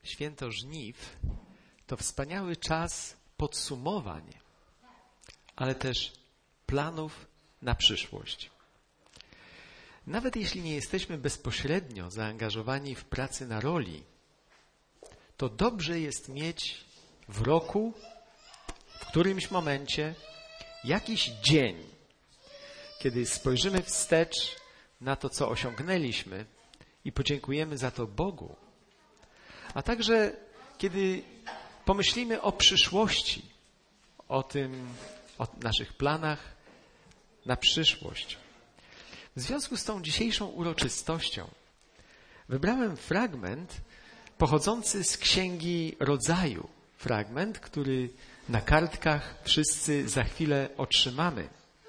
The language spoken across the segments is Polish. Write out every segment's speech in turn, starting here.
Święto Żniw to wspaniały czas podsumowań, ale też planów na przyszłość. Nawet jeśli nie jesteśmy bezpośrednio zaangażowani w pracę na roli, to dobrze jest mieć w roku, w którymś momencie, jakiś dzień, kiedy spojrzymy wstecz na to, co osiągnęliśmy i podziękujemy za to Bogu. A także kiedy pomyślimy o przyszłości, o naszych planach na przyszłość. W związku z tą dzisiejszą uroczystością wybrałem fragment pochodzący z Księgi Rodzaju. Fragment, który na kartkach wszyscy za chwilę otrzymamy.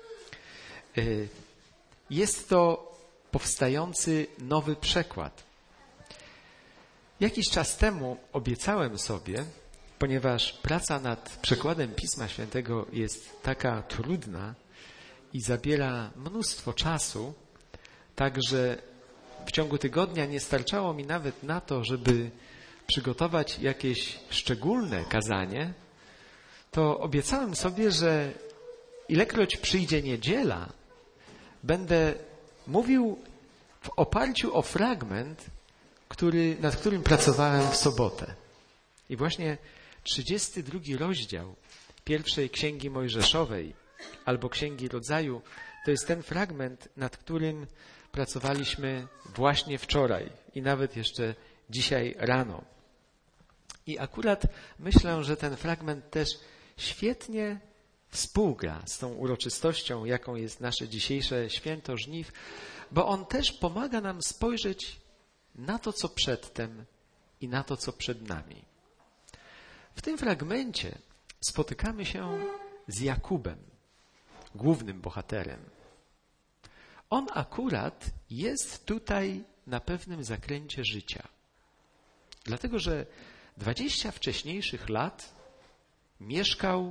Jest to powstający nowy przekład. Jakiś czas temu obiecałem sobie, ponieważ praca nad przekładem Pisma Świętego jest taka trudna i zabiera mnóstwo czasu, także w ciągu tygodnia nie starczało mi nawet na to, żeby przygotować jakieś szczególne kazanie, to obiecałem sobie, że ilekroć przyjdzie niedziela, będę mówił w oparciu o fragment, nad którym pracowałem w sobotę. I właśnie 32 rozdział pierwszej Księgi Mojżeszowej albo Księgi Rodzaju to jest ten fragment, nad którym pracowaliśmy właśnie wczoraj i nawet jeszcze dzisiaj rano. I akurat myślę, że ten fragment też świetnie współgra z tą uroczystością, jaką jest nasze dzisiejsze Święto Żniw, bo on też pomaga nam spojrzeć na to, co przedtem i na to, co przed nami. W tym fragmencie spotykamy się z Jakubem, głównym bohaterem. On akurat jest tutaj na pewnym zakręcie życia. Dlatego, że 20 wcześniejszych lat mieszkał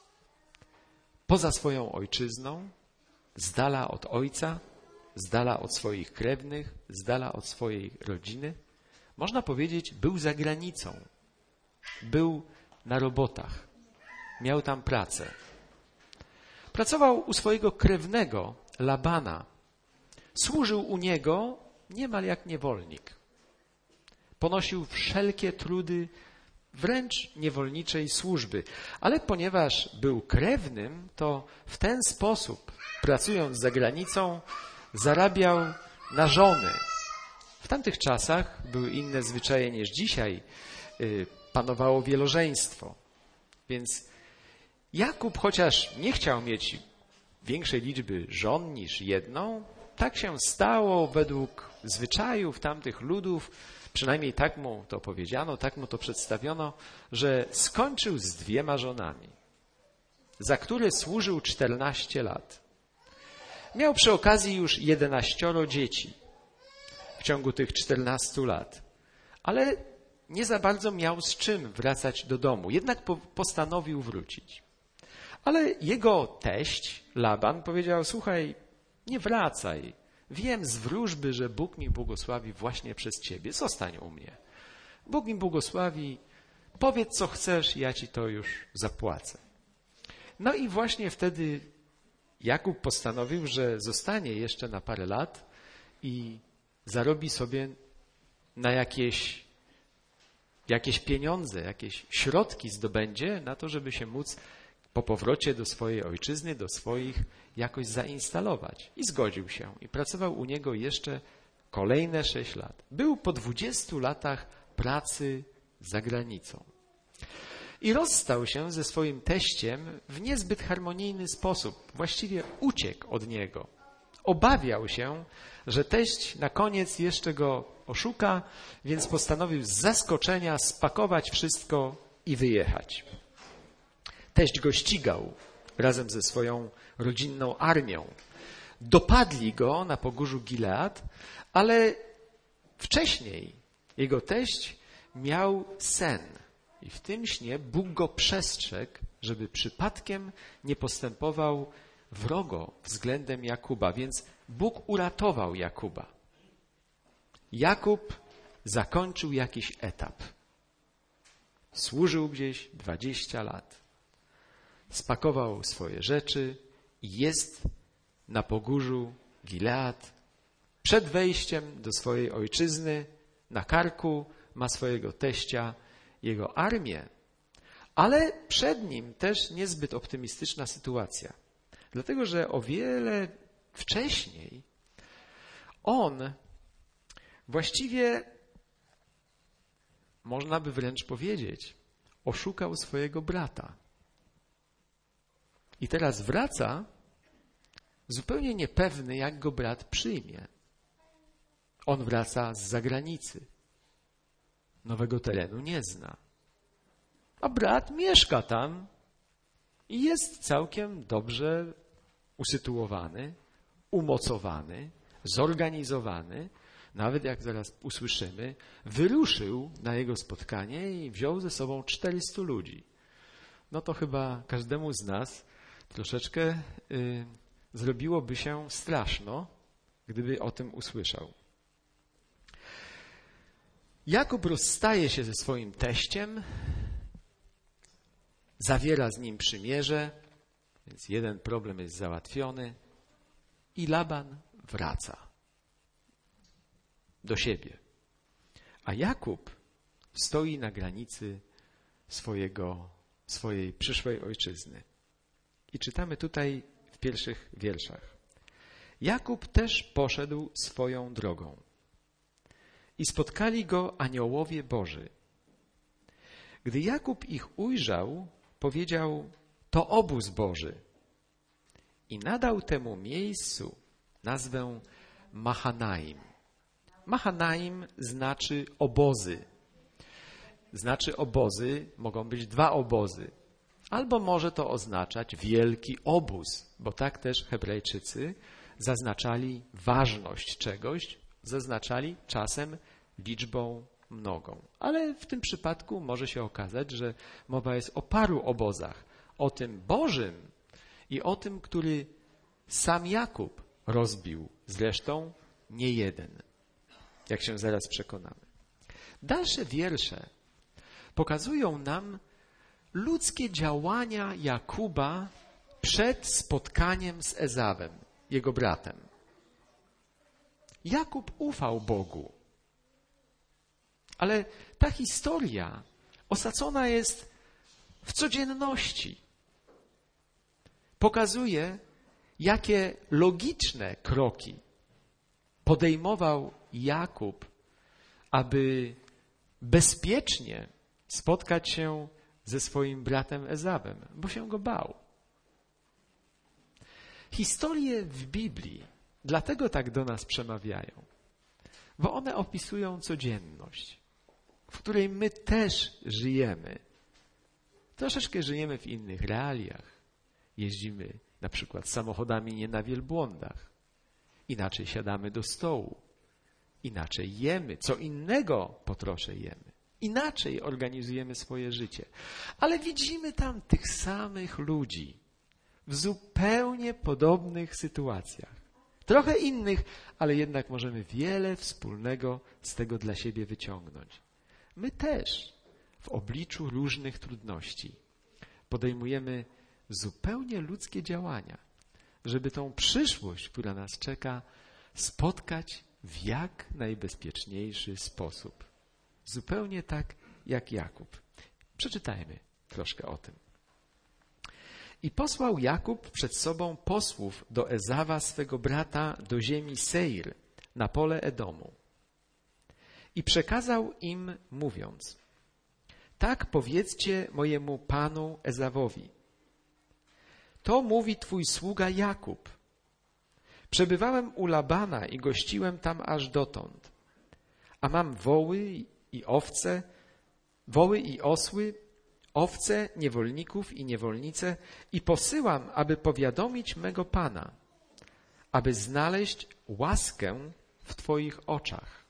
poza swoją ojczyzną, z dala od ojca, z dala od swoich krewnych, z dala od swojej rodziny. Można powiedzieć, był za granicą. Był na robotach. Miał tam pracę. Pracował u swojego krewnego Labana. Służył u niego niemal jak niewolnik. Ponosił wszelkie trudy wręcz niewolniczej służby. Ale ponieważ był krewnym, to w ten sposób, pracując za granicą, zarabiał na żony. W tamtych czasach były inne zwyczaje niż dzisiaj. Panowało wielożeństwo. Więc Jakub, chociaż nie chciał mieć większej liczby żon niż jedną, tak się stało według zwyczajów tamtych ludów, przynajmniej tak mu to powiedziano, tak mu to przedstawiono, że skończył z 2 żonami, za które służył 14 lat. Miał przy okazji już 11 dzieci w ciągu tych 14 lat, ale nie za bardzo miał z czym wracać do domu. Jednak postanowił wrócić. Ale jego teść, Laban, powiedział: słuchaj, nie wracaj. Wiem z wróżby, że Bóg mi błogosławi właśnie przez ciebie. Zostań u mnie. Bóg mi błogosławi. Powiedz, co chcesz, ja ci to już zapłacę. No i właśnie wtedy Jakub postanowił, że zostanie jeszcze na parę lat i zarobi sobie na jakieś pieniądze, jakieś środki zdobędzie na to, żeby się móc po powrocie do swojej ojczyzny, do swoich jakoś zainstalować. I zgodził się. I pracował u niego jeszcze kolejne 6 lat. Był po 20 latach pracy za granicą. I rozstał się ze swoim teściem w niezbyt harmonijny sposób. Właściwie uciekł od niego. Obawiał się, że teść na koniec jeszcze go oszuka, więc postanowił z zaskoczenia spakować wszystko i wyjechać. Teść go ścigał razem ze swoją rodzinną armią. Dopadli go na pogórzu Gilead, ale wcześniej jego teść miał sen. I w tym śnie Bóg go przestrzegł, żeby przypadkiem nie postępował wrogo względem Jakuba, więc Bóg uratował Jakuba. Jakub zakończył jakiś etap. służył gdzieś 20 lat. Spakował swoje rzeczy i jest na pogórzu Gilead. Przed wejściem do swojej ojczyzny na karku ma swojego teścia, jego armię. Ale przed nim też niezbyt optymistyczna sytuacja. Dlatego, że o wiele wcześniej on właściwie, można by wręcz powiedzieć, oszukał swojego brata. I teraz wraca zupełnie niepewny, jak go brat przyjmie. On wraca z zagranicy. Nowego terenu nie zna. A brat mieszka tam i jest całkiem dobrze usytuowany, umocowany, zorganizowany. Nawet jak zaraz usłyszymy, wyruszył na jego spotkanie i wziął ze sobą 400 ludzi. No to chyba każdemu z nas troszeczkę zrobiłoby się straszno, gdyby o tym usłyszał. Jakub rozstaje się ze swoim teściem, zawiera z nim przymierze, więc jeden problem jest załatwiony i Laban wraca do siebie. A Jakub stoi na granicy swojej przyszłej ojczyzny. I czytamy tutaj w pierwszych wierszach. Jakub też poszedł swoją drogą i spotkali go aniołowie Boży. Gdy Jakub ich ujrzał, powiedział: to obóz Boży. I nadał temu miejscu nazwę Mahanaim. Mahanaim znaczy obozy. Znaczy obozy, mogą być 2 obozy. Albo może to oznaczać wielki obóz, bo tak też Hebrajczycy zaznaczali ważność czegoś, zaznaczali czasem liczbą mnogą. Ale w tym przypadku może się okazać, że mowa jest o paru obozach. O tym Bożym i o tym, który sam Jakub rozbił. Zresztą nie jeden, jak się zaraz przekonamy. Dalsze wiersze pokazują nam ludzkie działania Jakuba przed spotkaniem z Ezawem, jego bratem. Jakub ufał Bogu, ale ta historia osadzona jest w codzienności. Pokazuje, jakie logiczne kroki podejmował Jakub, aby bezpiecznie spotkać się ze swoim bratem Ezawem, bo się go bał. Historie w Biblii dlatego tak do nas przemawiają, bo one opisują codzienność, w której my też żyjemy. Troszeczkę żyjemy w innych realiach. Jeździmy na przykład samochodami nie na wielbłądach. Inaczej siadamy do stołu. Inaczej jemy. Co innego po trosze jemy. Inaczej organizujemy swoje życie. Ale widzimy tam tych samych ludzi w zupełnie podobnych sytuacjach. Trochę innych, ale jednak możemy wiele wspólnego z tego dla siebie wyciągnąć. My też w obliczu różnych trudności podejmujemy zupełnie ludzkie działania, żeby tą przyszłość, która nas czeka, spotkać w jak najbezpieczniejszy sposób. Zupełnie tak jak Jakub. Przeczytajmy troszkę o tym. I posłał Jakub przed sobą posłów do Ezawa, swego brata, do ziemi Seir, na pole Edomu. I przekazał im, mówiąc: tak powiedzcie mojemu panu Ezawowi. To mówi twój sługa Jakub. Przebywałem u Labana i gościłem tam aż dotąd. A mam woły i owce, woły i osły, owce, niewolników i niewolnice i posyłam, aby powiadomić mego Pana, aby znaleźć łaskę w Twoich oczach.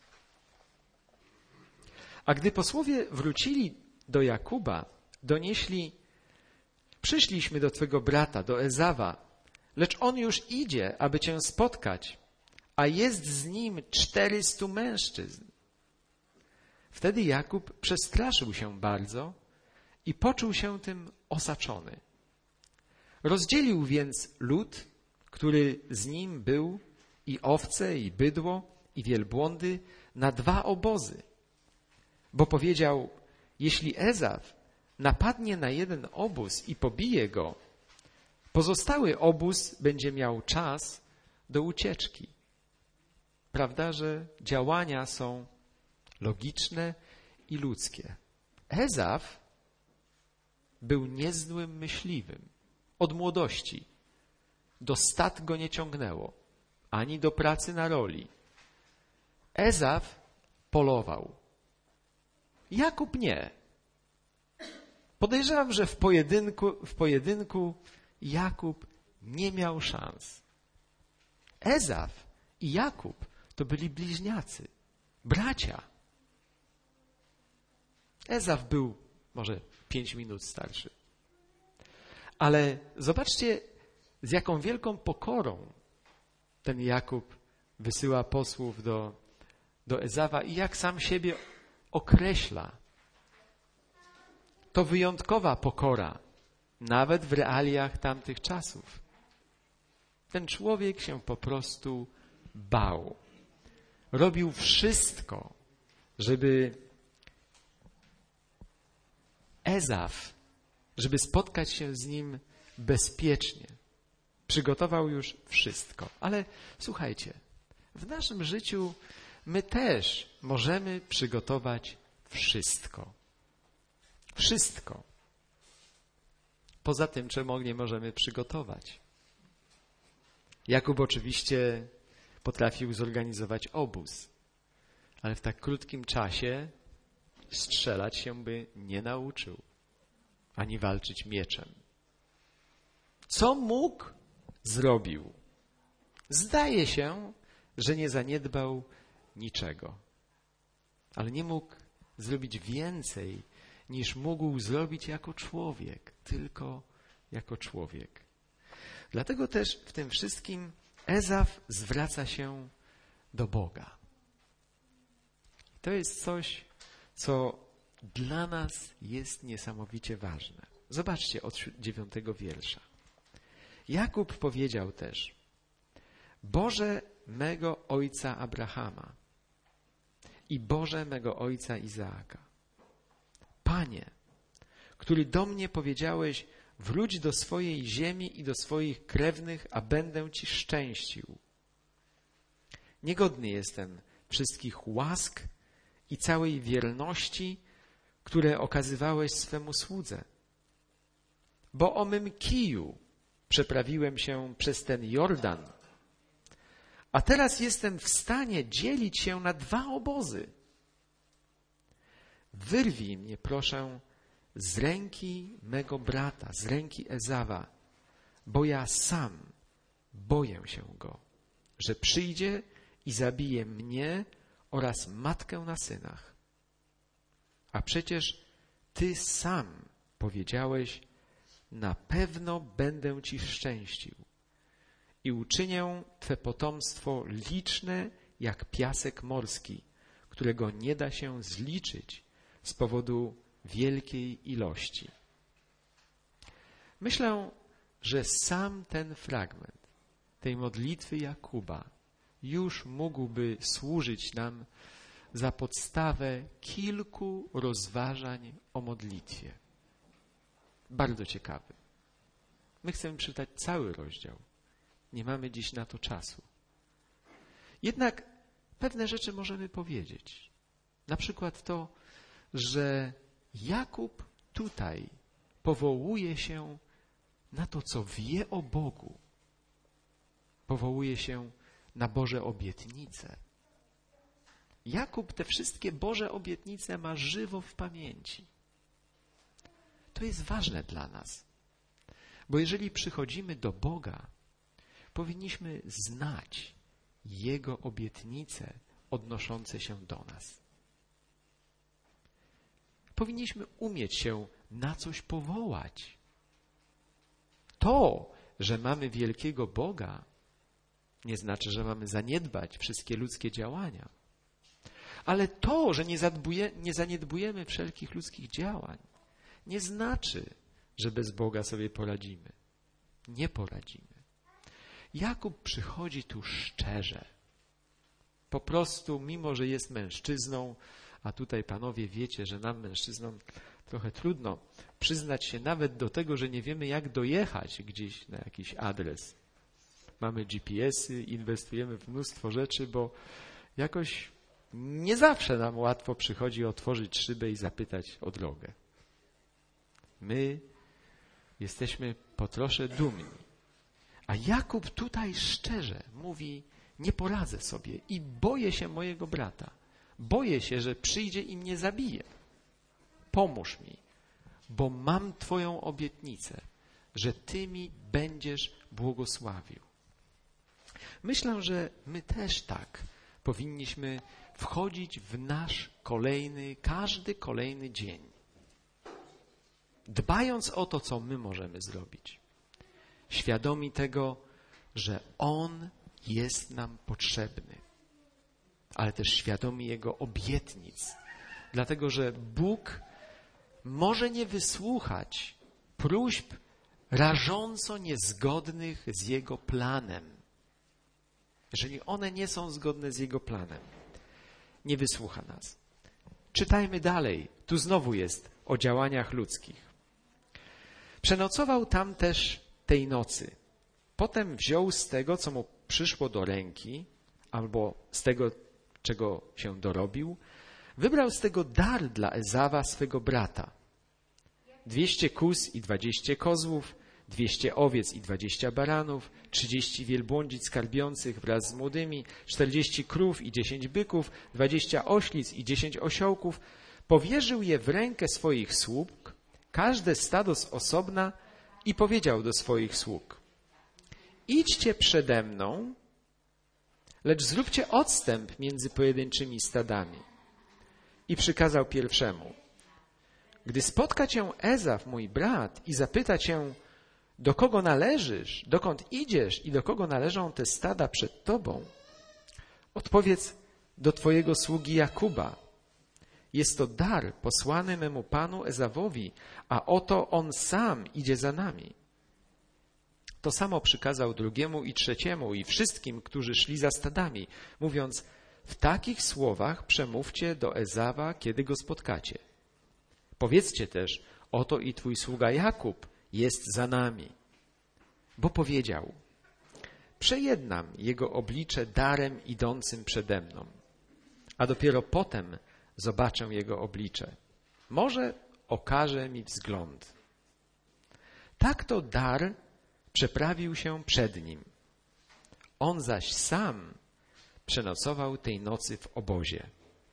A gdy posłowie wrócili do Jakuba, donieśli: przyszliśmy do Twego brata, do Ezawa, lecz on już idzie, aby Cię spotkać, a jest z nim 400 mężczyzn. Wtedy Jakub przestraszył się bardzo i poczuł się tym osaczony. Rozdzielił więc lud, który z nim był, i owce, i bydło, i wielbłądy na 2 obozy. Bo powiedział, jeśli Ezaw napadnie na jeden obóz i pobije go, pozostały obóz będzie miał czas do ucieczki. Prawda, że działania są logiczne i ludzkie. Ezaw był niezłym myśliwym. Od młodości. Do stad go nie ciągnęło, ani do pracy na roli. Ezaw polował. Jakub nie. Podejrzewam, że w pojedynku Jakub nie miał szans. Ezaw i Jakub to byli bliźniacy, bracia. Ezaw był może 5 minut starszy. Ale zobaczcie, z jaką wielką pokorą ten Jakub wysyła posłów do Ezawa i jak sam siebie określa. To wyjątkowa pokora, nawet w realiach tamtych czasów. Ten człowiek się po prostu bał. Robił wszystko, żeby żeby spotkać się z nim bezpiecznie. Przygotował już wszystko. Ale słuchajcie, w naszym życiu my też możemy przygotować wszystko. Wszystko. Poza tym, czego nie możemy przygotować. Jakub oczywiście potrafił zorganizować obóz, ale w tak krótkim czasie strzelać się by nie nauczył, ani walczyć mieczem. Co mógł, zrobił. Zdaje się, że nie zaniedbał niczego. Ale nie mógł zrobić więcej, niż mógł zrobić jako człowiek. Tylko jako człowiek. Dlatego też w tym wszystkim Ezaw zwraca się do Boga. To jest coś, co dla nas jest niesamowicie ważne. Zobaczcie od 9 wiersza. Jakub powiedział też: Boże mego ojca Abrahama i Boże mego ojca Izaaka, Panie, który do mnie powiedziałeś: wróć do swojej ziemi i do swoich krewnych, a będę Ci szczęścił. Niegodny jestem wszystkich łask i całej wierności, które okazywałeś swemu słudze. Bo o mym kiju przeprawiłem się przez ten Jordan, a teraz jestem w stanie dzielić się na 2 obozy. Wyrwij mnie, proszę, z ręki mego brata, z ręki Ezawa, bo ja sam boję się go, że przyjdzie i zabije mnie oraz matkę na synach. A przecież Ty sam powiedziałeś: na pewno będę Ci szczęścił i uczynię Twe potomstwo liczne jak piasek morski, którego nie da się zliczyć z powodu wielkiej ilości. Myślę, że sam ten fragment tej modlitwy Jakuba już mógłby służyć nam za podstawę kilku rozważań o modlitwie. Bardzo ciekawy. My chcemy przeczytać cały rozdział. Nie mamy dziś na to czasu. Jednak pewne rzeczy możemy powiedzieć. Na przykład to, że Jakub tutaj powołuje się na to, co wie o Bogu. Powołuje się na Boże obietnice. Jakub te wszystkie Boże obietnice ma żywo w pamięci. To jest ważne dla nas. Bo jeżeli przychodzimy do Boga, powinniśmy znać Jego obietnice odnoszące się do nas. Powinniśmy umieć się na coś powołać. To, że mamy wielkiego Boga, nie znaczy, że mamy zaniedbać wszystkie ludzkie działania. Ale to, że nie zaniedbujemy wszelkich ludzkich działań, nie znaczy, że bez Boga sobie poradzimy. Nie poradzimy. Jakub przychodzi tu szczerze. Po prostu, mimo że jest mężczyzną, a tutaj panowie wiecie, że nam mężczyznom trochę trudno przyznać się nawet do tego, że nie wiemy jak dojechać gdzieś na jakiś adres. Mamy GPS-y, inwestujemy w mnóstwo rzeczy, bo jakoś nie zawsze nam łatwo przychodzi otworzyć szybę i zapytać o drogę. My jesteśmy po trosze dumni. A Jakub tutaj szczerze mówi, nie poradzę sobie i boję się mojego brata. Boję się, że przyjdzie i mnie zabije. Pomóż mi, bo mam Twoją obietnicę, że Ty mi będziesz błogosławił. Myślę, że my też tak powinniśmy wchodzić w nasz każdy kolejny dzień, dbając o to, co my możemy zrobić. Świadomi tego, że On jest nam potrzebny, ale też świadomi Jego obietnic, dlatego że Bóg może nie wysłuchać próśb rażąco niezgodnych z Jego planem. Jeżeli one nie są zgodne z Jego planem, nie wysłucha nas. Czytajmy dalej. Tu znowu jest o działaniach ludzkich. Przenocował tam też tej nocy. Potem wziął z tego, co mu przyszło do ręki, albo z tego, czego się dorobił, wybrał z tego dar dla Ezawa, swego brata. 200 kóz i 20 kozłów, 200 owiec i 20 baranów, 30 wielbłądzic skarbiących wraz z młodymi, 40 krów i 10 byków, 20 oślic i 10 osiołków. Powierzył je w rękę swoich sług, każde stado z osobna, i powiedział do swoich sług: idźcie przede mną, lecz zróbcie odstęp między pojedynczymi stadami. I przykazał pierwszemu: gdy spotka cię Ezaw, mój brat, i zapyta cię, do kogo należysz, dokąd idziesz i do kogo należą te stada przed tobą, odpowiedz do twojego sługi Jakuba: jest to dar posłany memu panu Ezawowi, a oto on sam idzie za nami. To samo przykazał drugiemu i trzeciemu i wszystkim, którzy szli za stadami, mówiąc: w takich słowach przemówcie do Ezawa, kiedy go spotkacie. Powiedzcie też: oto i twój sługa Jakub jest za nami. Bo powiedział: przejednam jego oblicze darem idącym przede mną, a dopiero potem zobaczę jego oblicze. Może okaże mi wzgląd. Tak to dar przeprawił się przed nim. On zaś sam przenocował tej nocy w obozie.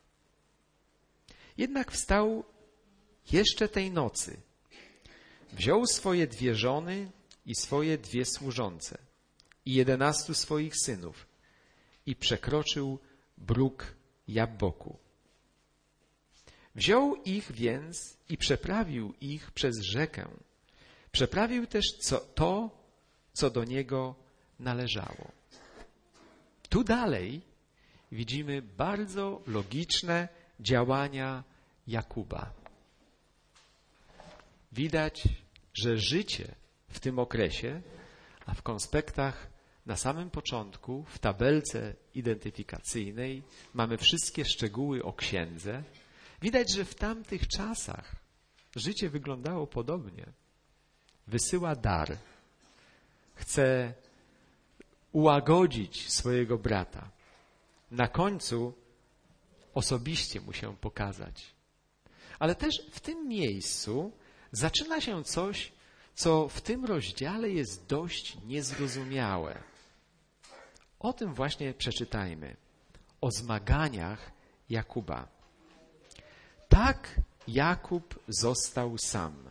Jednak wstał jeszcze tej nocy. Wziął swoje 2 żony i swoje 2 służące i 11 swoich synów i przekroczył bruk Jabboku. Wziął ich więc i przeprawił ich przez rzekę. Przeprawił też to, co do niego należało. Tu dalej widzimy bardzo logiczne działania Jakuba. Widać, że życie w tym okresie, a w konspektach na samym początku, w tabelce identyfikacyjnej mamy wszystkie szczegóły o księdze. Widać, że w tamtych czasach życie wyglądało podobnie. Wysyła dar. Chce ułagodzić swojego brata. Na końcu osobiście mu się pokazać. Ale też w tym miejscu zaczyna się coś, co w tym rozdziale jest dość niezrozumiałe. O tym właśnie przeczytajmy. O zmaganiach Jakuba. Tak Jakub został sam.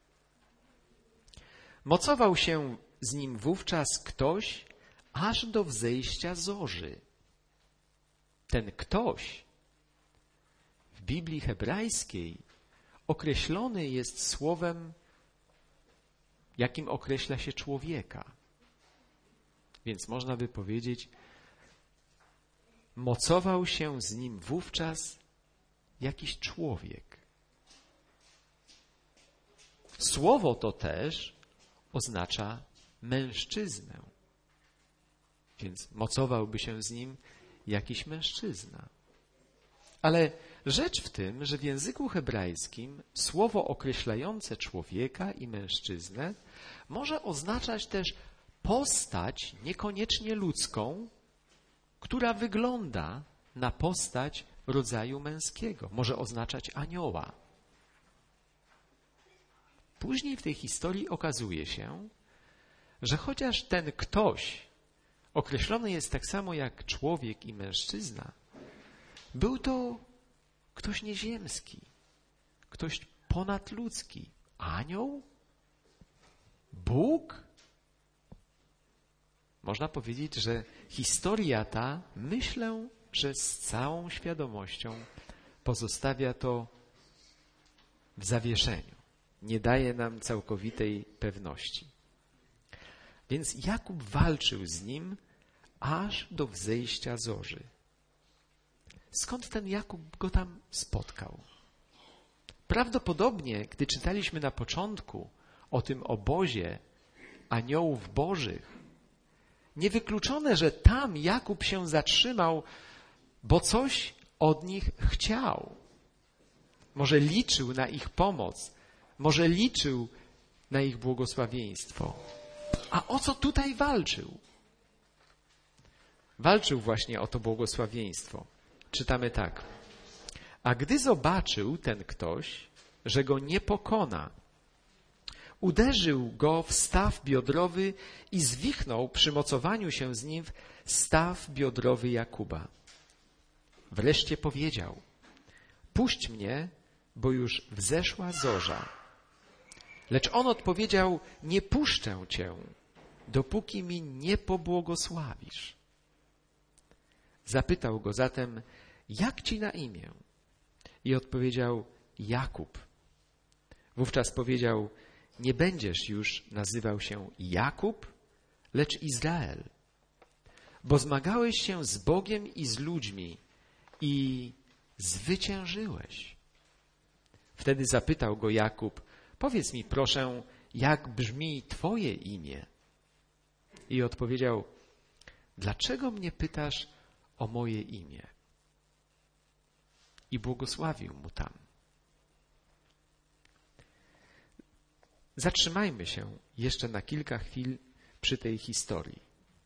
Mocował się z nim wówczas ktoś aż do wzejścia zorzy. Ten ktoś w Biblii hebrajskiej określony jest słowem, jakim określa się człowieka. Więc można by powiedzieć, mocował się z nim wówczas jakiś człowiek. Słowo to też oznacza mężczyznę. Więc mocowałby się z nim jakiś mężczyzna. Ale rzecz w tym, że w języku hebrajskim słowo określające człowieka i mężczyznę może oznaczać też postać niekoniecznie ludzką, która wygląda na postać rodzaju męskiego. Może oznaczać anioła. Później w tej historii okazuje się, że chociaż ten ktoś określony jest tak samo jak człowiek i mężczyzna, był to ktoś nieziemski, ktoś ponadludzki. Anioł? Bóg? Można powiedzieć, że historia ta, myślę, że z całą świadomością pozostawia to w zawieszeniu. Nie daje nam całkowitej pewności. Więc Jakub walczył z nim aż do wzejścia zorzy. Skąd ten Jakub go tam spotkał? Prawdopodobnie, gdy czytaliśmy na początku o tym obozie aniołów bożych, niewykluczone, że tam Jakub się zatrzymał, bo coś od nich chciał. Może liczył na ich pomoc, może liczył na ich błogosławieństwo. A o co tutaj walczył? Walczył właśnie o to błogosławieństwo. Czytamy tak. A gdy zobaczył ten ktoś, że go nie pokona, uderzył go w staw biodrowy i zwichnął przy mocowaniu się z nim w staw biodrowy Jakuba. Wreszcie powiedział: puść mnie, bo już wzeszła zorza. Lecz on odpowiedział: nie puszczę cię, dopóki mi nie pobłogosławisz. Zapytał go zatem: jak ci na imię? I odpowiedział: Jakub. Wówczas powiedział: nie będziesz już nazywał się Jakub, lecz Izrael, bo zmagałeś się z Bogiem i z ludźmi i zwyciężyłeś. Wtedy zapytał go Jakub: powiedz mi proszę, jak brzmi twoje imię? I odpowiedział: dlaczego mnie pytasz o moje imię? I błogosławił mu tam. Zatrzymajmy się jeszcze na kilka chwil przy tej historii.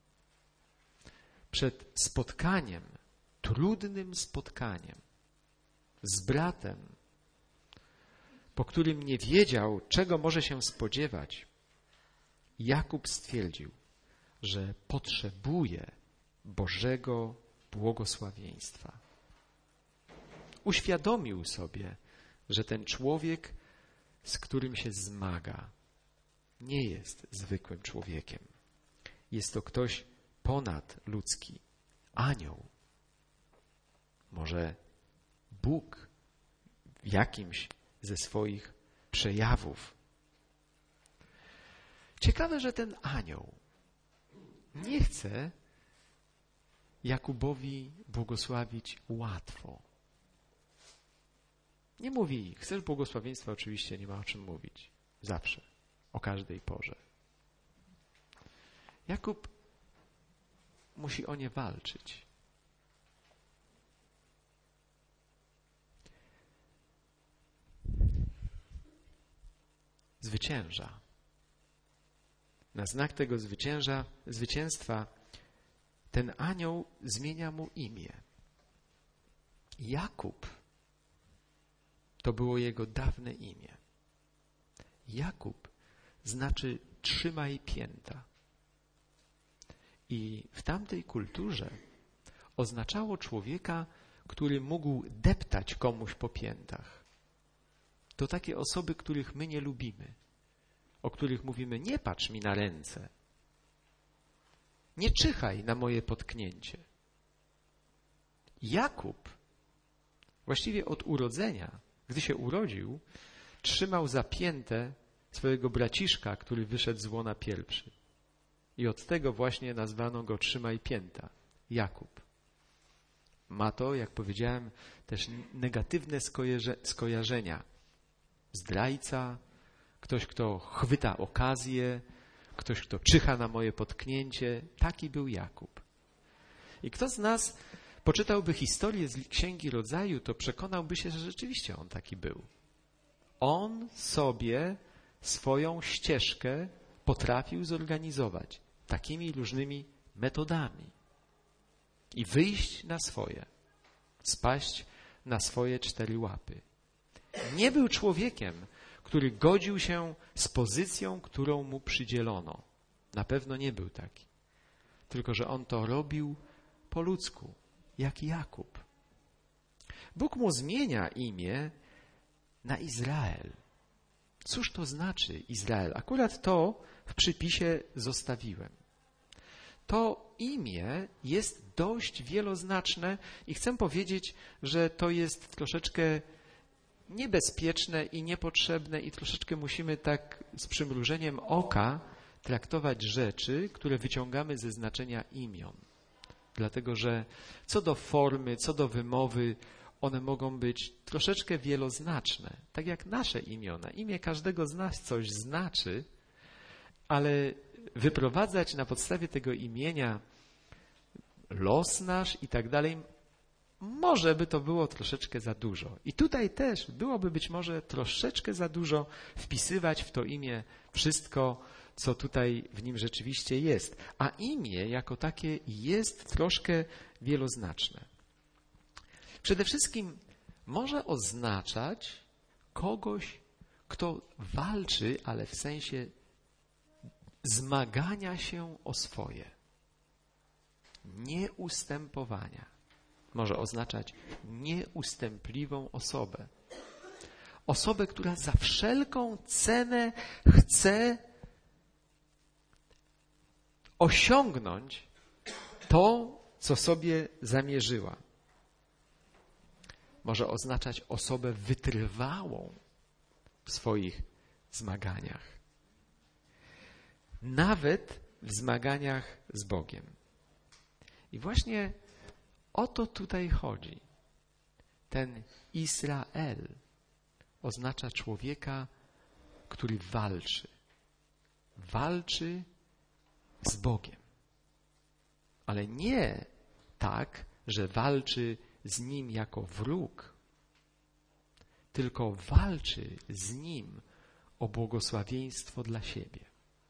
Przed spotkaniem, trudnym spotkaniem z bratem, po którym nie wiedział, czego może się spodziewać, Jakub stwierdził, że potrzebuje Bożego błogosławieństwa. Uświadomił sobie, że ten człowiek, z którym się zmaga, nie jest zwykłym człowiekiem. Jest to ktoś ponadludzki, anioł. Może Bóg w jakimś ze swoich przejawów. Ciekawe, że ten anioł nie chce Jakubowi błogosławić łatwo. Nie mówi: chcesz błogosławieństwa? Oczywiście nie ma o czym mówić. Zawsze. O każdej porze. Jakub musi o nie walczyć. Zwycięża. Na znak tego zwycięstwa ten anioł zmienia mu imię. Jakub to było jego dawne imię. Jakub znaczy trzymaj pięta. I w tamtej kulturze oznaczało człowieka, który mógł deptać komuś po piętach. To takie osoby, których my nie lubimy, o których mówimy: nie patrz mi na ręce, nie czyhaj na moje potknięcie. Jakub właściwie od urodzenia, gdy się urodził, trzymał za piętę swojego braciszka, który wyszedł z łona pierwszy. I od tego właśnie nazwano go trzymaj pięta, Jakub. Ma to, jak powiedziałem, też negatywne skojarzenia. Zdrajca, ktoś, kto chwyta okazję, ktoś, kto czyha na moje potknięcie. Taki był Jakub. I kto z nas poczytałby historię z Księgi Rodzaju, to przekonałby się, że rzeczywiście on taki był. On sobie swoją ścieżkę potrafił zorganizować takimi różnymi metodami i wyjść na swoje, spaść na swoje 4 łapy. Nie był człowiekiem, który godził się z pozycją, którą mu przydzielono. Na pewno nie był taki. Tylko że on to robił po ludzku, jak Jakub. Bóg mu zmienia imię na Izrael. Cóż to znaczy Izrael? Akurat to w przypisie zostawiłem. To imię jest dość wieloznaczne i chcę powiedzieć, że to jest troszeczkę niebezpieczne i niepotrzebne i troszeczkę musimy tak z przymrużeniem oka traktować rzeczy, które wyciągamy ze znaczenia imion. Dlatego, że co do formy, co do wymowy, one mogą być troszeczkę wieloznaczne. Tak jak nasze imiona. Imię każdego z nas coś znaczy, ale wyprowadzać na podstawie tego imienia los nasz i tak dalej, może by to było troszeczkę za dużo. I tutaj też byłoby być może troszeczkę za dużo wpisywać w to imię wszystko, co tutaj w nim rzeczywiście jest. A imię jako takie jest troszkę wieloznaczne. Przede wszystkim może oznaczać kogoś, kto walczy, ale w sensie zmagania się o swoje, nieustępowania. Może oznaczać nieustępliwą osobę. Osobę, która za wszelką cenę chce osiągnąć to, co sobie zamierzyła. Może oznaczać osobę wytrwałą w swoich zmaganiach. Nawet w zmaganiach z Bogiem. I właśnie o to tutaj chodzi. Ten Izrael oznacza człowieka, który walczy. Walczy z Bogiem. Ale nie tak, że walczy z Nim jako wróg, tylko walczy z Nim o błogosławieństwo dla siebie.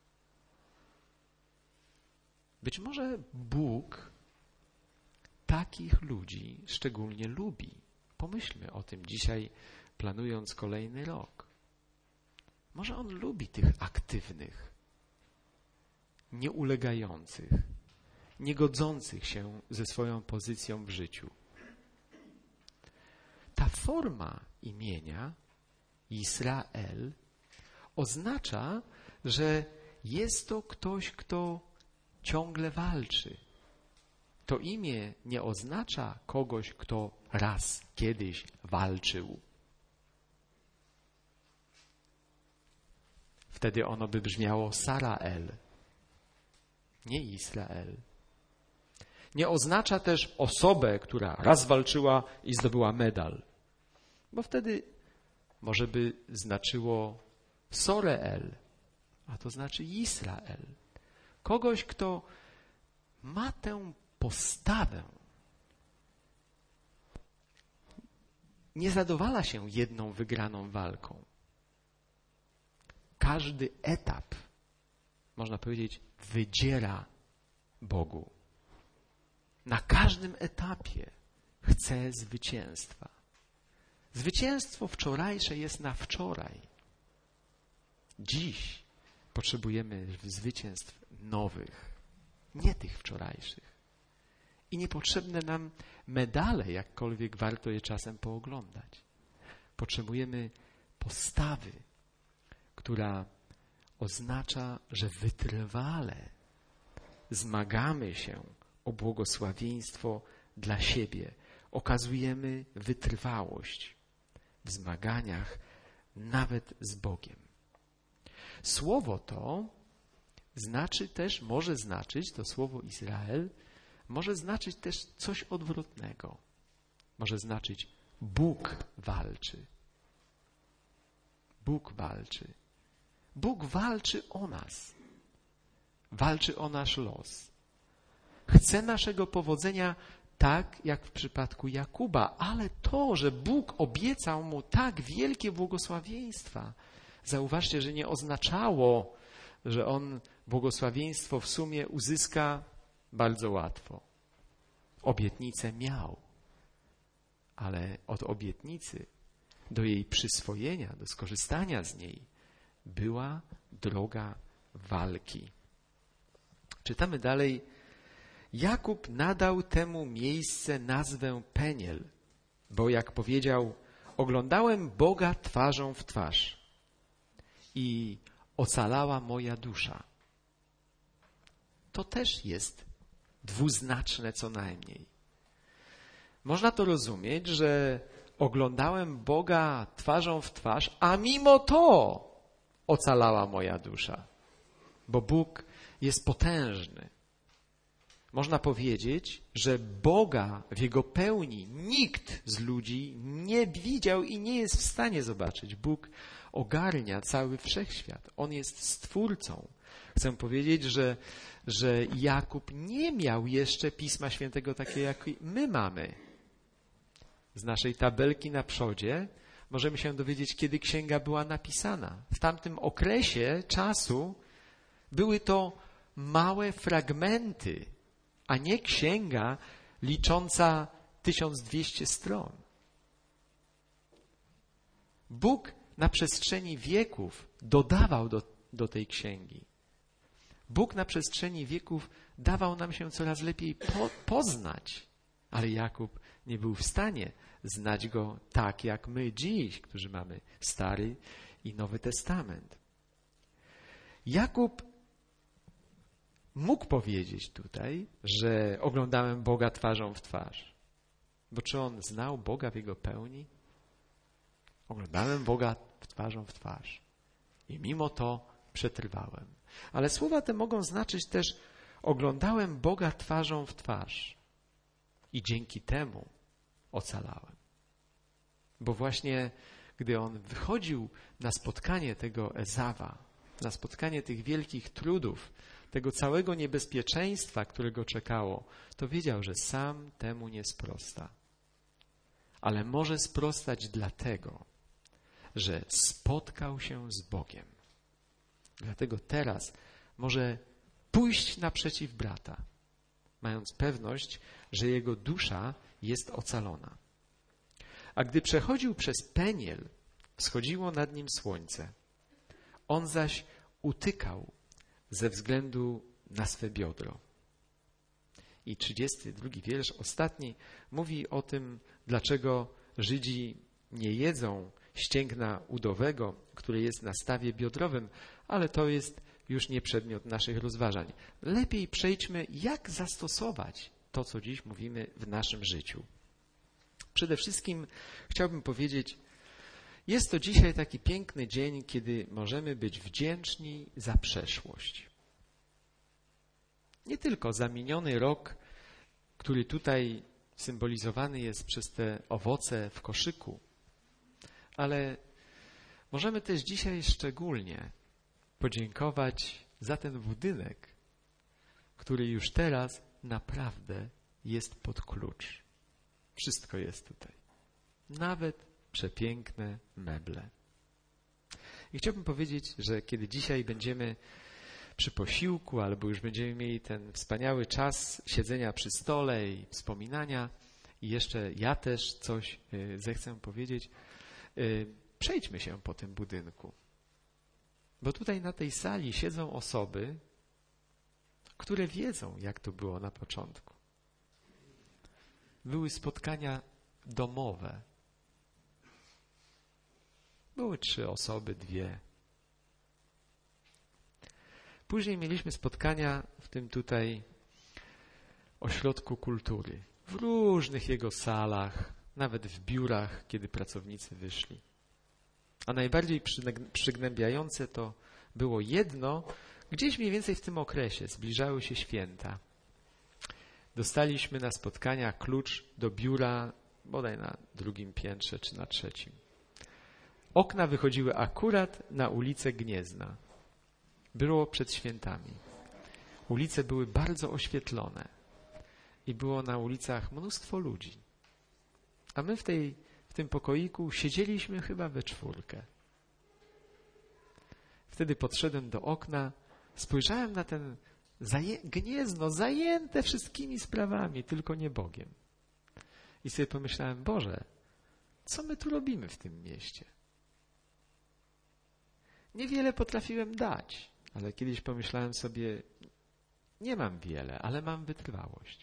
Być może Bóg takich ludzi szczególnie lubi. Pomyślmy o tym dzisiaj, planując kolejny rok. Może On lubi tych aktywnych, nieulegających, niegodzących się ze swoją pozycją w życiu. Ta forma imienia Izrael oznacza, że jest to ktoś, kto ciągle walczy. To imię nie oznacza kogoś, kto raz, kiedyś walczył. Wtedy ono by brzmiało Sarael, nie Izrael. Nie oznacza też osobę, która raz walczyła i zdobyła medal, bo wtedy może by znaczyło Soreel, a to znaczy Izrael. Kogoś, kto ma tę postawę. Nie zadowala się jedną wygraną walką. Każdy etap, można powiedzieć, wydziela Bogu. Na każdym etapie chce zwycięstwa. Zwycięstwo wczorajsze jest na wczoraj. Dziś potrzebujemy zwycięstw nowych, nie tych wczorajszych. I niepotrzebne nam medale, jakkolwiek warto je czasem pooglądać. Potrzebujemy postawy, która oznacza, że wytrwale zmagamy się o błogosławieństwo dla siebie. Okazujemy wytrwałość w zmaganiach nawet z Bogiem. Słowo to znaczy też, może znaczyć, to słowo Izrael, może znaczyć też coś odwrotnego. Może znaczyć Bóg walczy. Bóg walczy. Bóg walczy o nas. Walczy o nasz los. Chce naszego powodzenia tak, jak w przypadku Jakuba, ale to, że Bóg obiecał mu tak wielkie błogosławieństwa, zauważcie, że nie oznaczało, że on błogosławieństwo w sumie uzyska bardzo łatwo. Obietnicę miał, ale od obietnicy do jej przyswojenia, do skorzystania z niej była droga walki. Czytamy dalej. Jakub nadał temu miejsce nazwę Peniel, bo jak powiedział, oglądałem Boga twarzą w twarz i ocalała moja dusza. To też jest dwuznaczne co najmniej. Można to rozumieć, że oglądałem Boga twarzą w twarz, a mimo to ocalała moja dusza, bo Bóg jest potężny. Można powiedzieć, że Boga w Jego pełni nikt z ludzi nie widział i nie jest w stanie zobaczyć. Bóg ogarnia cały wszechświat. On jest Stwórcą. Chcę powiedzieć, że Jakub nie miał jeszcze Pisma Świętego takiego, jak my mamy. Z naszej tabelki na przodzie możemy się dowiedzieć, kiedy księga była napisana. W tamtym okresie czasu były to małe fragmenty, a nie księga licząca 1200 stron. Bóg na przestrzeni wieków dodawał do tej księgi. Bóg na przestrzeni wieków dawał nam się coraz lepiej poznać, ale Jakub nie był w stanie znać Go tak jak my dziś, którzy mamy Stary i Nowy Testament. Jakub mógł powiedzieć tutaj, że oglądałem Boga twarzą w twarz. Bo czy on znał Boga w Jego pełni? Oglądałem Boga twarzą w twarz. I mimo to przetrwałem. Ale słowa te mogą znaczyć też oglądałem Boga twarzą w twarz. I dzięki temu ocalałem. Bo właśnie gdy on wychodził na spotkanie tego Ezawa, na spotkanie tych wielkich trudów, tego całego niebezpieczeństwa, które go czekało, to wiedział, że sam temu nie sprosta. Ale może sprostać dlatego, że spotkał się z Bogiem. Dlatego teraz może pójść naprzeciw brata, mając pewność, że jego dusza jest ocalona. A gdy przechodził przez Peniel, wschodziło nad nim słońce. On zaś utykał ze względu na swe biodro. I 32 wiersz, ostatni, mówi o tym, dlaczego Żydzi nie jedzą ścięgna udowego, które jest na stawie biodrowym, ale to jest już nie przedmiot naszych rozważań. Lepiej przejdźmy, jak zastosować to, co dziś mówimy w naszym życiu. Przede wszystkim chciałbym powiedzieć, jest to dzisiaj taki piękny dzień, kiedy możemy być wdzięczni za przeszłość. Nie tylko za miniony rok, który tutaj symbolizowany jest przez te owoce w koszyku, ale możemy też dzisiaj szczególnie podziękować za ten budynek, który już teraz naprawdę jest pod klucz. Wszystko jest tutaj. Nawet przepiękne meble. I chciałbym powiedzieć, że kiedy dzisiaj będziemy przy posiłku, albo już będziemy mieli ten wspaniały czas siedzenia przy stole i wspominania, i jeszcze ja też coś zechcę powiedzieć, przejdźmy się po tym budynku. Bo tutaj na tej sali siedzą osoby, które wiedzą, jak to było na początku. Były spotkania domowe. Były 3 osoby, 2. Później mieliśmy spotkania w tym tutaj ośrodku kultury. W różnych jego salach, nawet w biurach, kiedy pracownicy wyszli. A najbardziej przygnębiające to było jedno, gdzieś mniej więcej w tym okresie zbliżały się święta. Dostaliśmy na spotkania klucz do biura, bodaj na 2. piętrze czy na 3. Okna wychodziły akurat na ulicę Gniezna. Było przed świętami. Ulice były bardzo oświetlone i było na ulicach mnóstwo ludzi. A my w tym pokoiku siedzieliśmy chyba we czwórkę. Wtedy podszedłem do okna, spojrzałem na ten gniezno zajęte wszystkimi sprawami, tylko nie Bogiem. I sobie pomyślałem, Boże, co my tu robimy w tym mieście? Niewiele potrafiłem dać, ale kiedyś pomyślałem sobie, nie mam wiele, ale mam wytrwałość.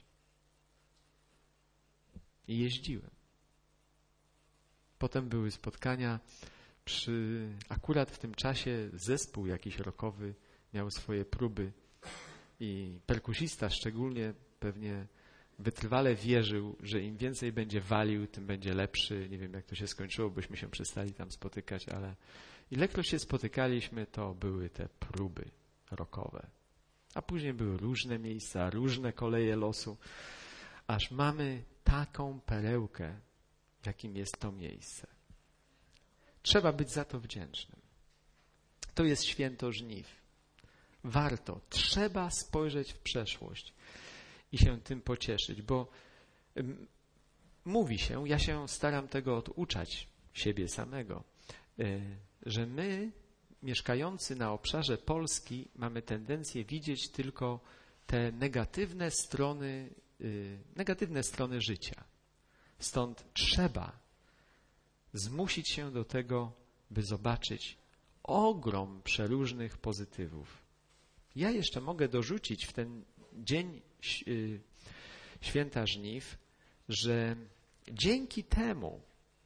I jeździłem. Potem były spotkania akurat w tym czasie zespół jakiś rockowy miał swoje próby i perkusista szczególnie pewnie wytrwale wierzył, że im więcej będzie walił, tym będzie lepszy. Nie wiem, jak to się skończyło, byśmy się przestali tam spotykać, ale ilekroć się spotykaliśmy, to były te próby rockowe. A później były różne miejsca, różne koleje losu, aż mamy taką perełkę, jakim jest to miejsce. Trzeba być za to wdzięcznym. To jest święto żniw. Warto, trzeba spojrzeć w przeszłość i się tym pocieszyć, bo mówi się, ja się staram tego oduczać siebie samego, że my, mieszkający na obszarze Polski, mamy tendencję widzieć tylko te negatywne strony życia. Stąd trzeba zmusić się do tego, by zobaczyć ogrom przeróżnych pozytywów. Ja jeszcze mogę dorzucić w ten dzień święta żniw, że dzięki temu,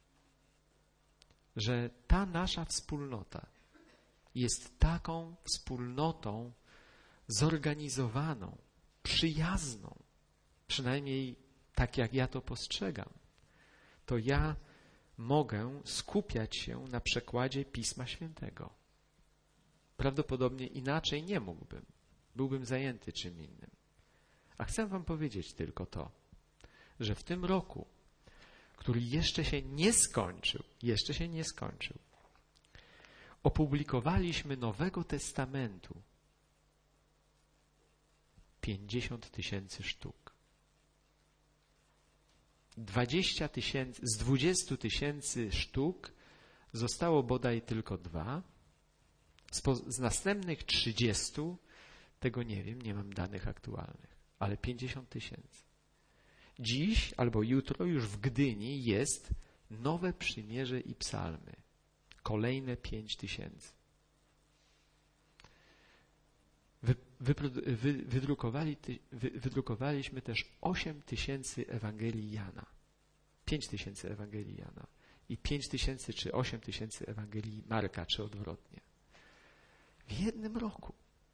że ta nasza wspólnota jest taką wspólnotą zorganizowaną, przyjazną, przynajmniej tak jak ja to postrzegam, to ja mogę skupiać się na przekładzie Pisma Świętego. Prawdopodobnie inaczej nie mógłbym. Byłbym zajęty czym innym. A chcę wam powiedzieć tylko to, że w tym roku, który jeszcze się nie skończył, opublikowaliśmy Nowego Testamentu 50 000 sztuk. 20 000, z 20 000 sztuk zostało bodaj tylko 2. Z następnych 30, tego nie wiem, nie mam danych aktualnych, ale 50 000. Dziś albo jutro już w Gdyni jest Nowe Przymierze i Psalmy. Kolejne 5 000. Wydrukowaliśmy też 8 000 Ewangelii Jana. 5 000 Ewangelii Jana. I 5 000 czy 8 000 Ewangelii Marka, czy odwrotnie. W jednym roku.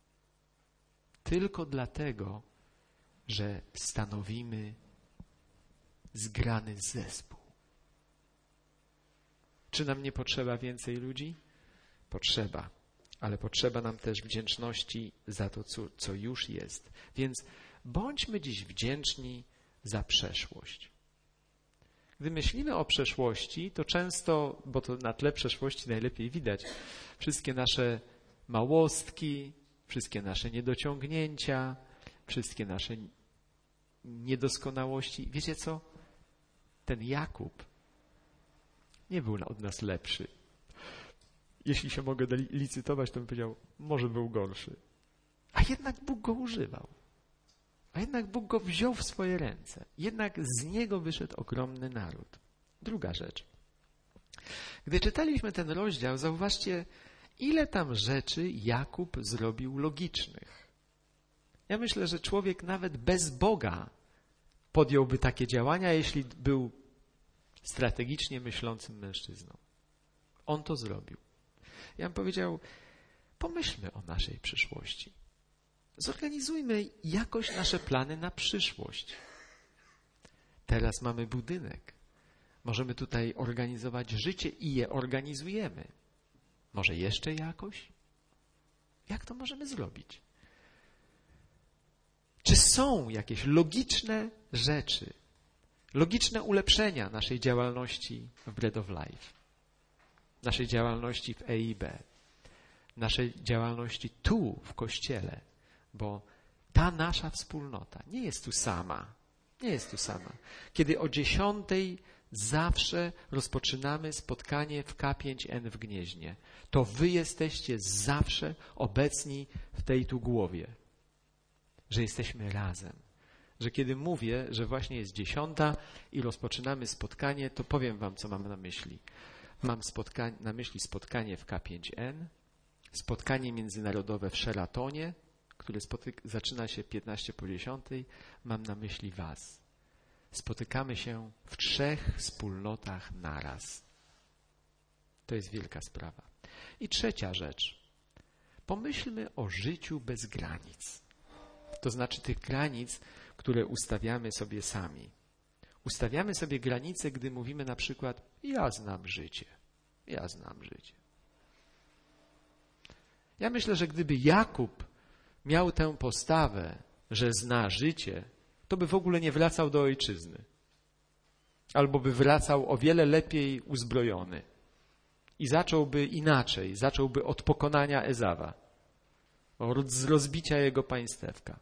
Tylko dlatego, że stanowimy zgrany zespół. Czy nam nie potrzeba więcej ludzi? Potrzeba. Ale potrzeba nam też wdzięczności za to, co już jest. Więc bądźmy dziś wdzięczni za przeszłość. Gdy myślimy o przeszłości, to często, bo to na tle przeszłości najlepiej widać, wszystkie nasze małostki, wszystkie nasze niedociągnięcia, wszystkie nasze niedoskonałości. Wiecie co? Ten Jakub nie był od nas lepszy. Jeśli się mogę licytować, to bym powiedział, może był gorszy. A jednak Bóg go używał. A jednak Bóg go wziął w swoje ręce. Jednak z niego wyszedł ogromny naród. Druga rzecz. Gdy czytaliśmy ten rozdział, zauważcie, ile tam rzeczy Jakub zrobił logicznych. Ja myślę, że człowiek nawet bez Boga podjąłby takie działania, jeśli był strategicznie myślącym mężczyzną. On to zrobił. Ja bym powiedział, pomyślmy o naszej przyszłości. Zorganizujmy jakoś nasze plany na przyszłość. Teraz mamy budynek. Możemy tutaj organizować życie i je organizujemy. Może jeszcze jakoś? Jak to możemy zrobić? Czy są jakieś logiczne rzeczy, logiczne ulepszenia naszej działalności w Bread of Life, naszej działalności w EIB? naszej działalności tu, w Kościele, bo ta nasza wspólnota nie jest tu sama. Nie jest tu sama. Kiedy o 10:00 zawsze rozpoczynamy spotkanie w K5N w Gnieźnie, to wy jesteście zawsze obecni w tej tu głowie, że jesteśmy razem. Że kiedy mówię, że właśnie jest 10:00 i rozpoczynamy spotkanie, to powiem wam, co mam na myśli. Mam na myśli spotkanie w K5N, spotkanie międzynarodowe w Sheratonie, które zaczyna się 15:50. Mam na myśli was. Spotykamy się w 3 wspólnotach naraz. To jest wielka sprawa. I trzecia rzecz. Pomyślmy o życiu bez granic. To znaczy tych granic, które ustawiamy sobie sami. Ustawiamy sobie granice, gdy mówimy na przykład: ja znam życie. Ja znam życie. Ja myślę, że gdyby Jakub miał tę postawę, że zna życie, to by w ogóle nie wracał do ojczyzny. Albo by wracał o wiele lepiej uzbrojony. I zacząłby inaczej, zacząłby od pokonania Ezawa, z rozbicia jego państewka.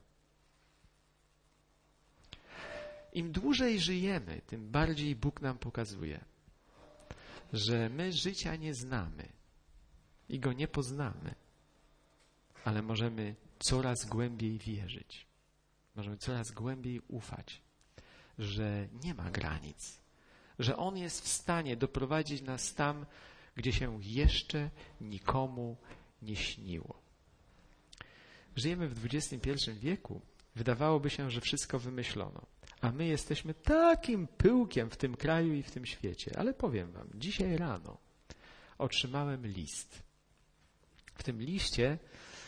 Im dłużej żyjemy, tym bardziej Bóg nam pokazuje, że my życia nie znamy i go nie poznamy, ale możemy coraz głębiej wierzyć. Możemy coraz głębiej ufać, że nie ma granic, że On jest w stanie doprowadzić nas tam, gdzie się jeszcze nikomu nie śniło. Żyjemy w XXI wieku. Wydawałoby się, że wszystko wymyślono, a my jesteśmy takim pyłkiem w tym kraju i w tym świecie. Ale powiem wam, dzisiaj rano otrzymałem list. W tym liście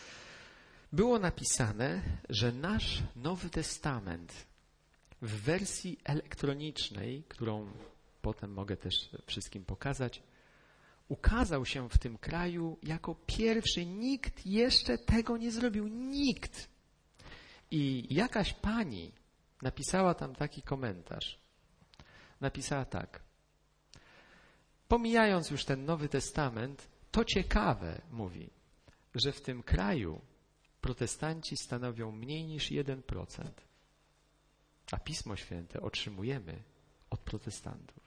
było napisane, że nasz Nowy Testament w wersji elektronicznej, którą potem mogę też wszystkim pokazać, ukazał się w tym kraju jako pierwszy. Nikt jeszcze tego nie zrobił. Nikt. I jakaś pani napisała tam taki komentarz. Napisała tak. Pomijając już ten Nowy Testament, to ciekawe, mówi, że w tym kraju protestanci stanowią mniej niż 1%, a Pismo Święte otrzymujemy od protestantów.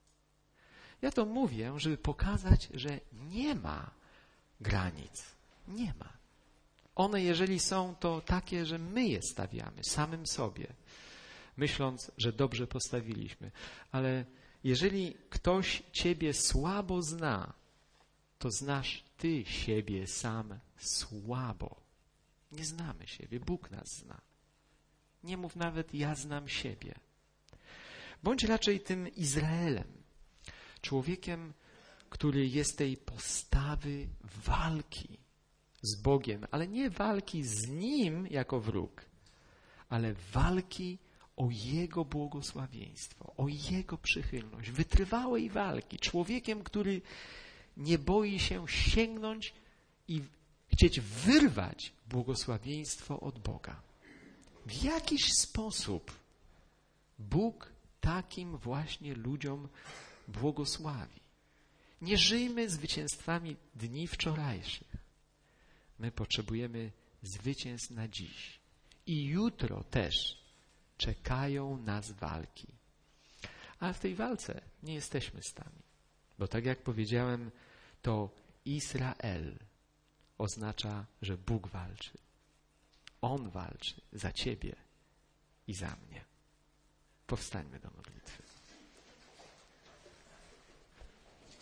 Ja to mówię, żeby pokazać, że nie ma granic. Nie ma. One, jeżeli są, to takie, że my je stawiamy samym sobie, myśląc, że dobrze postawiliśmy. Ale jeżeli ktoś ciebie słabo zna, to znasz ty siebie sam słabo. Nie znamy siebie, Bóg nas zna. Nie mów nawet: ja znam siebie. Bądź raczej tym Izraelem, człowiekiem, który jest tej postawy walki z Bogiem, ale nie walki z Nim jako wróg, ale walki o Jego błogosławieństwo, o Jego przychylność, wytrwałej walki. Człowiekiem, który nie boi się sięgnąć i chcieć wyrwać błogosławieństwo od Boga. W jakiś sposób Bóg takim właśnie ludziom błogosławi. Nie żyjmy zwycięstwami dni wczorajszych. My potrzebujemy zwycięstw na dziś. I jutro też czekają nas walki. Ale w tej walce nie jesteśmy sami. Bo tak jak powiedziałem, to Izrael oznacza, że Bóg walczy. On walczy za ciebie i za mnie. Powstańmy do modlitwy.